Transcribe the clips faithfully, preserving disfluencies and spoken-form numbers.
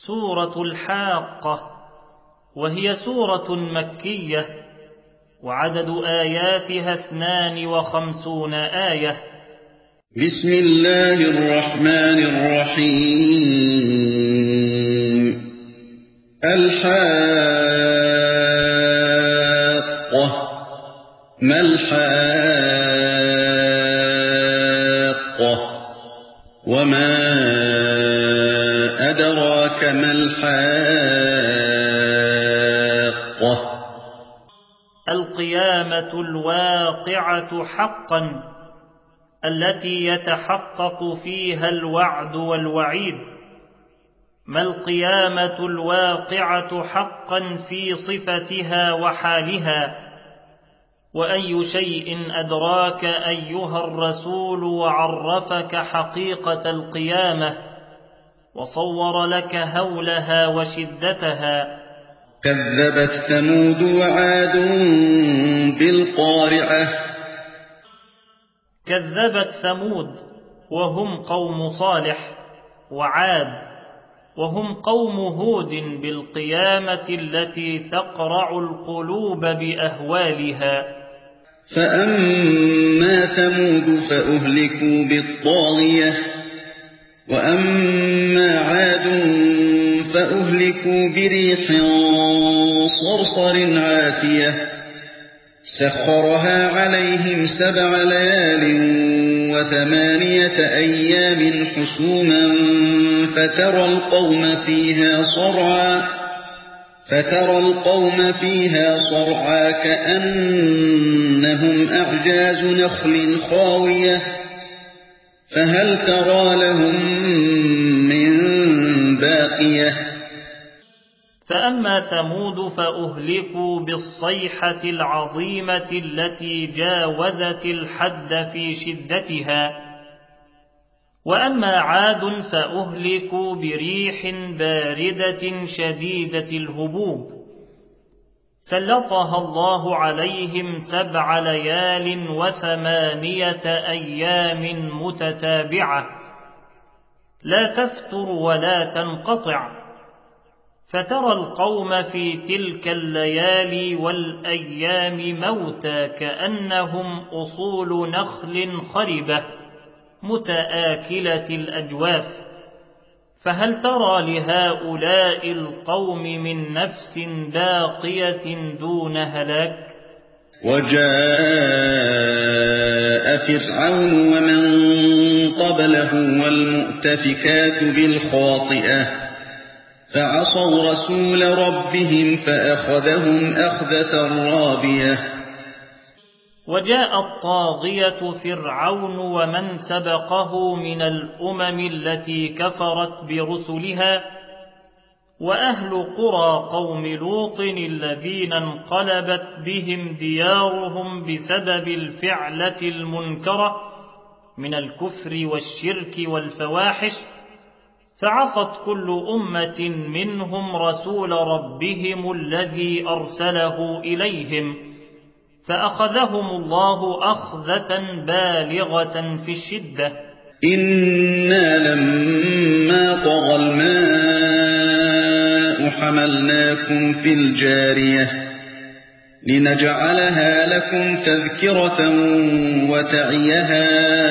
سورة الحاقة، وهي سورة مكية، وعدد آياتها اثنان وخمسون آية. بسم الله الرحمن الرحيم. الحاقة. ما الحاقة؟ وما أدراك ما الحاقة؟ القيامة الواقعة حقا، التي يتحقق فيها الوعد والوعيد. ما القيامة الواقعة حقا في صفتها وحالها؟ وأي شيء أدراك أيها الرسول وعرفك حقيقة القيامة وصور لك هولها وشدتها؟ كذبت ثمود وعاد بالقارعة. كذبت ثمود وهم قوم صالح، وعاد وهم قوم هود بالقيامة التي تقرع القلوب بأهوالها. فأما ثمود فأهلكوا بالطاغية، وأما عاد فأهلكوا بريح صرصر عاتية سخرها عليهم سبع ليال وثمانية أيام حسوما فترى القوم فيها صرعا فترى القوم فيها صرعا كأنهم أعجاز نخل خاوية فهل ترى لهم من باقية. فأما ثمود فأهلكوا بالصيحة العظيمة التي جاوزت الحد في شدتها. وأما عاد فأهلكوا بريح باردة شديدة الهبوب سلطها الله عليهم سبع ليال وثمانية أيام متتابعة لا تفتر ولا تنقطع، فترى القوم في تلك الليالي والأيام موتى كأنهم أصول نخل خربة متآكلة الأجواف، فهل ترى لهؤلاء القوم من نفس باقية دون هلاك؟ وجاء فرعون ومن قبله والمؤتفكات بالخاطئة فعصوا رسول ربهم فأخذهم أخذة رابية. وجاء الطاغية فرعون ومن سبقه من الأمم التي كفرت برسلها، وأهل قرى قوم لوط الذين انقلبت بهم ديارهم بسبب الفعلة المنكرة من الكفر والشرك والفواحش، فعصت كل أمة منهم رسول ربهم الذي أرسله إليهم، فأخذهم الله أخذة بالغة في الشدة. إنا لما طغى الماء حملناكم في الجارية لنجعلها لكم تذكرة وتعيها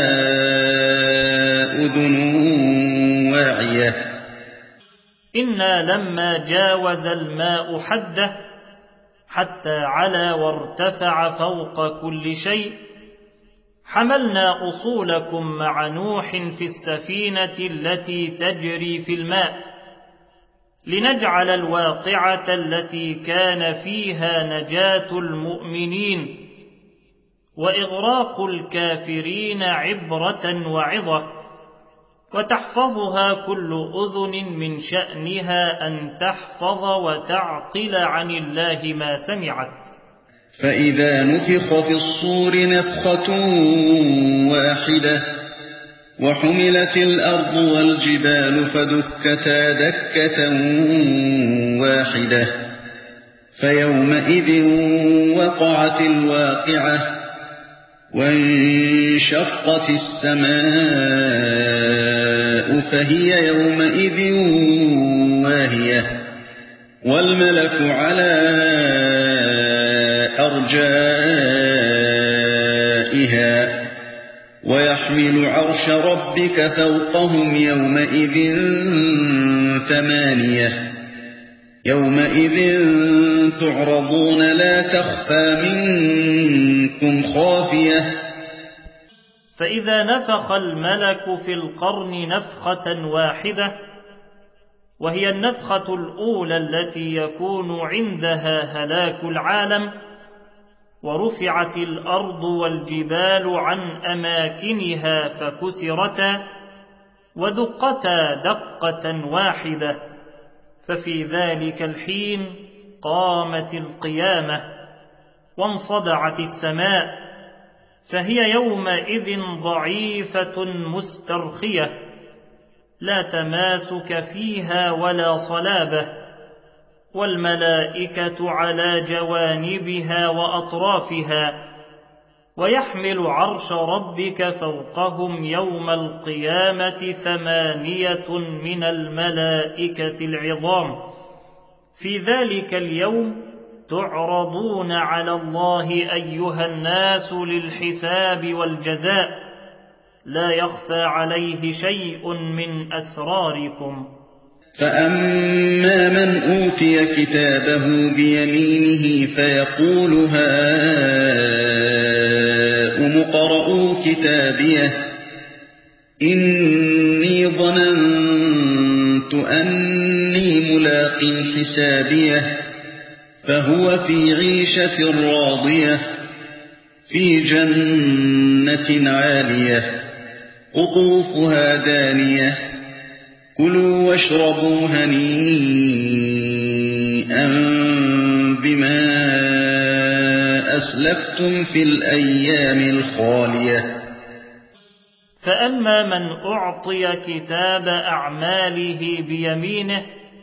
أذن واعية. إنا لما جاوز الماء حده حتى علا وارتفع فوق كل شيء حملنا أصولكم مع نوح في السفينة التي تجري في الماء لنجعل الواقعة التي كان فيها نجاة المؤمنين وإغراق الكافرين عبرة وعظة، وتحفظها كل أذن من شأنها أن تحفظ وتعقل عن الله ما سمعت. فإذا نفخ في الصور نفخة واحدة وحملت الأرض والجبال فدكتا دكة واحدة فيومئذ وقعت الواقعة وانشقت السماء فهي يومئذ واهية. خاوية والملك على أرجائها ويحمل عرش ربك فوقهم يومئذ ثمانية يومئذ تعرضون لا تخفى منكم خافية. فإذا نفخ الملك في القرن نفخة واحدة، وهي النفخة الأولى التي يكون عندها هلاك العالم، ورفعت الأرض والجبال عن أماكنها فكسرتا ودقتا دقة واحدة، ففي ذلك الحين قامت القيامة وانصدعت السماء، فهي يومئذ ضعيفة مسترخية لا تماسك فيها ولا صلابة، والملائكة على جوانبها وأطرافها، ويحمل عرش ربك فوقهم يوم القيامة ثمانية من الملائكة العظام. في ذلك اليوم تعرضون على الله أيها الناس للحساب والجزاء، لا يخفى عليه شيء من أسراركم. فأما من أوتي كتابه بيمينه فيقول هاؤم اقرءوا كتابيه إني ظننت أني ملاق حسابيه فهو في عيشة راضية في جنة عالية قطوفها دانية كلوا واشربوا هنيئا بما أسلفتم في الأيام الخالية. فأما من أعطي كتاب أعماله بيمينه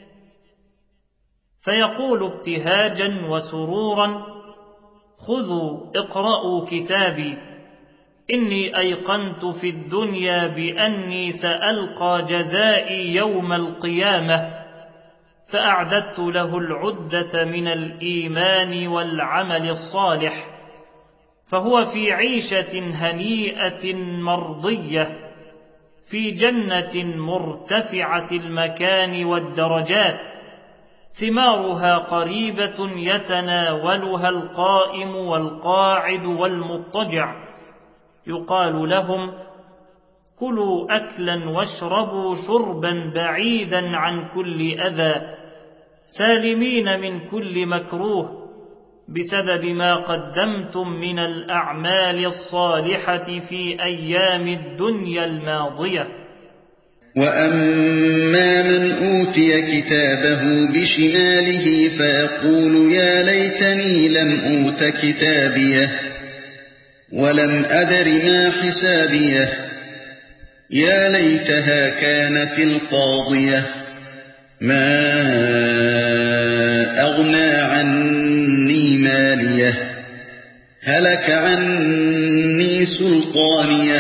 فيقول ابتهاجا وسرورا خذوا اقرأوا كتابي إني أيقنت في الدنيا بأني سألقى جزائي يوم القيامة، فأعددت له العدة من الإيمان والعمل الصالح، فهو في عيشة هنيئة مرضية في جنة مرتفعة المكان والدرجات، ثمارها قريبة يتناولها القائم والقاعد والمضطجع، يقال لهم كلوا أكلا واشربوا شربا بعيدا عن كل أذى سالمين من كل مكروه بسبب ما قدمتم من الأعمال الصالحة في أيام الدنيا الماضية. وأما من أوتي كتابه بشماله فيقول يا ليتني لم أوت كتابيه ولم أدر ما حسابيه يا ليتها كانت القاضية ما أغنى عني ماليه هلك عني سلطانيه.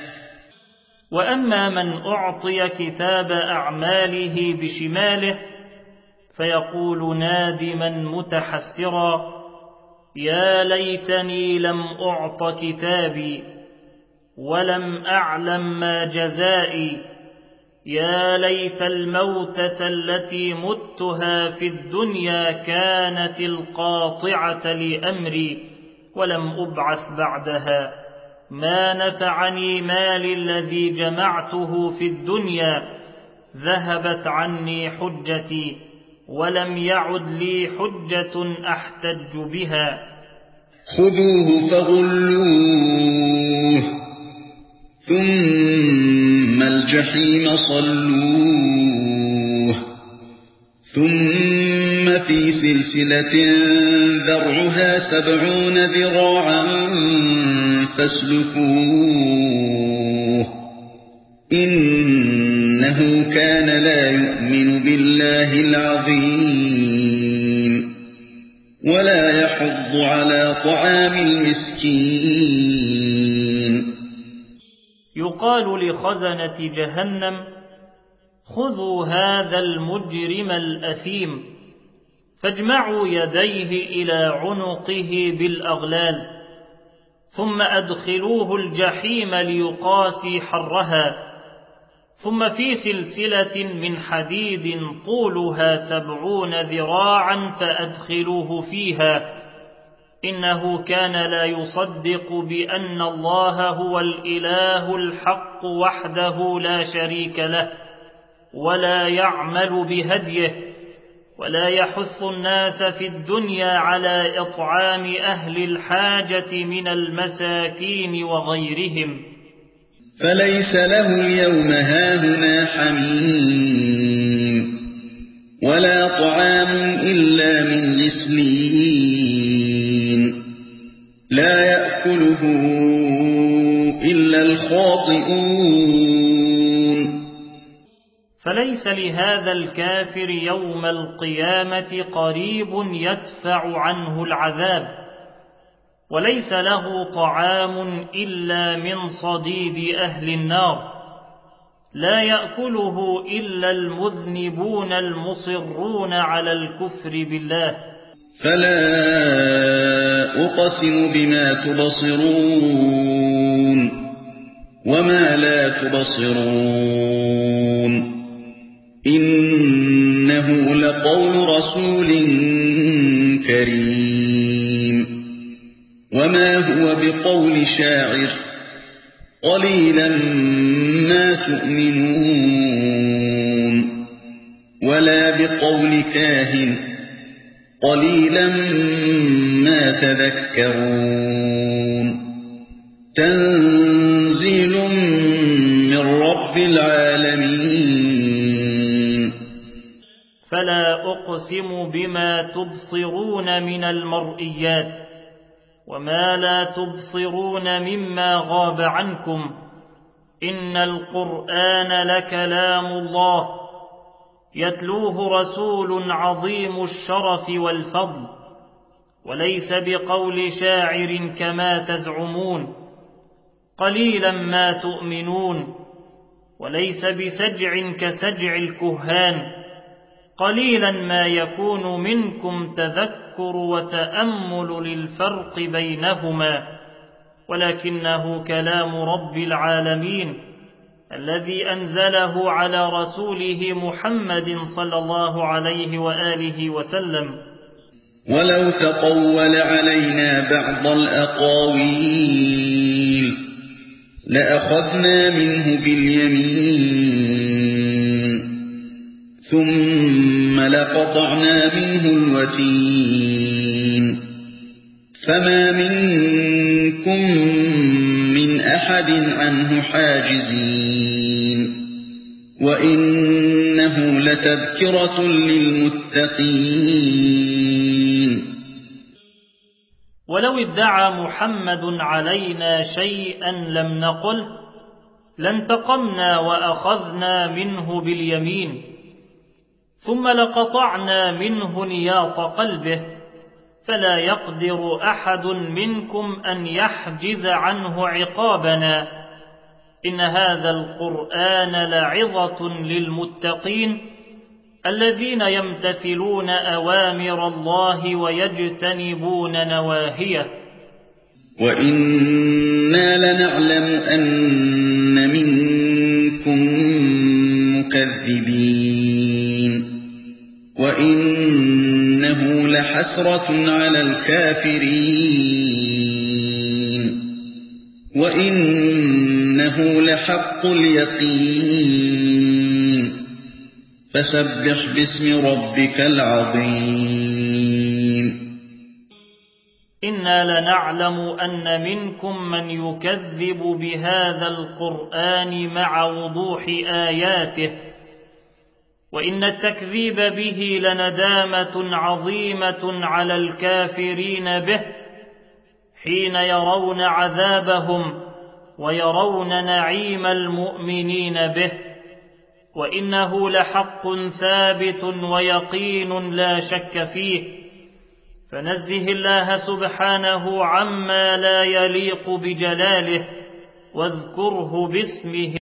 وأما من أعطي كتاب أعماله بشماله فيقول نادما متحسرا يا ليتني لم أعط كتابي ولم أعلم ما جزائي يا ليت الموتة التي متها في الدنيا كانت القاطعة لأمري ولم أبعث بعدها ما نفعني مالي الذي جمعته في الدنيا ذهبت عني حجتي ولم يعد لي حجة أحتج بها. خذوه فغلوه ثم الجحيم صلوه ثم في سلسلة ذرعها سبعون ذراعا فاسلكوه إنه كان لا يؤمن بالله العظيم ولا يحض على طعام المسكين. يقال لخزنة جهنم خذوا هذا المجرم الأثيم فاجمعوا يديه إلى عنقه بالأغلال ثم أدخلوه الجحيم ليقاسي حرها ثم في سلسلة من حديد طولها سبعون ذراعا فأدخلوه فيها إنه كان لا يصدق بأن الله هو الإله الحق وحده لا شريك له ولا يعمل بهديه ولا يحث الناس في الدنيا على إطعام أهل الحاجة من المساكين وغيرهم. فليس له اليوم هاهنا حميم ولا طعام إلا من غسلين لا يأكله إلا الخاطئون. فليس لهذا الكافر يوم القيامة قريب يدفع عنه العذاب وليس له طعام إلا من صديد أهل النار لا يأكله إلا المذنبون المصرون على الكفر بالله. فلا أقسم بما تبصرون وما لا تبصرون إنه لقول رسول كريم وما هو بقول شاعر قليلا ما تؤمنون ولا بقول كاهن قليلا ما تذكرون تنزيل من رب العالمين. فلا أقسم بما تبصرون من المرئيات وما لا تبصرون مما غاب عنكم إن القرآن لكلام الله يتلوه رسول عظيم الشرف والفضل وليس بقول شاعر كما تزعمون قليلا ما تؤمنون وليس بسجع كسجع الكهان قليلا ما يكون منكم تذكر وتأمل للفرق بينهما ولكنه كلام رب العالمين الذي أنزله على رسوله محمد صلى الله عليه وآله وسلم. ولو تقول علينا بعض الأقاويل لأخذنا منه باليمين ثم لقطعنا منه الوتين فما منكم من أحد عنه حاجزين وإنه لتذكرة للمتقين. ولو ادعى محمد علينا شيئا لم نقله لانتقمنا وأخذنا منه باليمين ثم لقطعنا منه نياط قلبه فلا يقدر أحد منكم أن يحجز عنه عقابنا إن هذا القرآن لعظة للمتقين الذين يمتثلون أوامر الله ويجتنبون نواهيه. وإنا لنعلم أن منكم مكذبين وإنه لحسرة على الكافرين وإنه لحق اليقين فسبح باسم ربك العظيم. إنا لنعلم أن منكم من يكذب بهذا القرآن مع وضوح آياته وإن التكذيب به لندامة عظيمة على الكافرين به حين يرون عذابهم ويرون نعيم المؤمنين به وإنه لحق ثابت ويقين لا شك فيه فنزه الله سبحانه عما لا يليق بجلاله واذكره باسمه